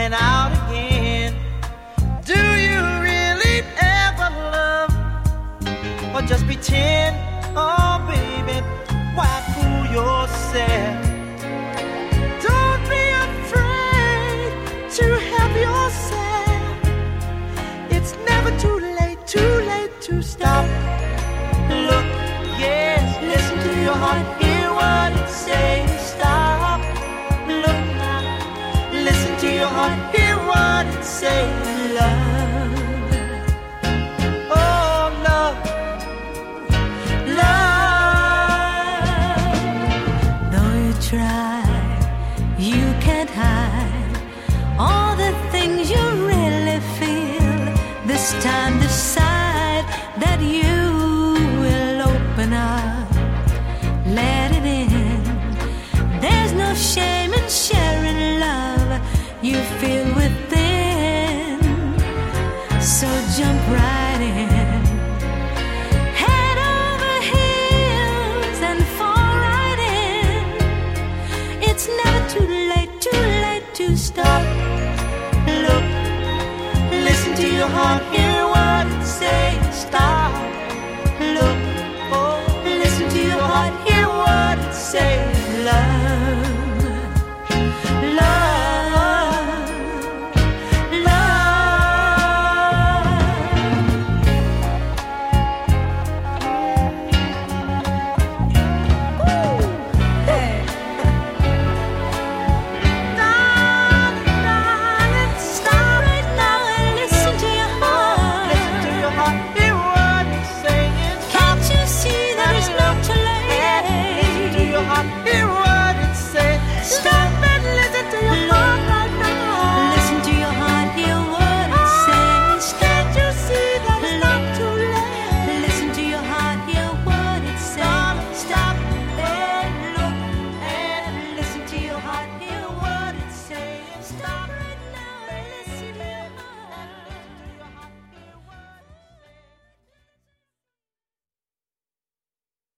and out again. Do you really ever love, or just pretend? Oh baby, why fool yourself? Don't be afraid to help yourself. It's never too late to stop. Look, yes, listen to your heart, hear what it says. Stop, look now, listen to your heart, hear what it says. Love, oh love, love. Though you try, you can't hide all the things you really feel. This time decide that you will open up, let it in. There's no shame in sharing love you feel within. So jump right in, head over heels and fall right in. It's never too late to stop. Look, listen to your heart, hear what it says. Stop, look, oh, listen to your heart, hear what it says. Love, love, love. Hey. Darling, stop right now and listen to your heart. Listen to your heart, hear what it's saying. Can't you see that it's not too late? Listen to your heart, hear what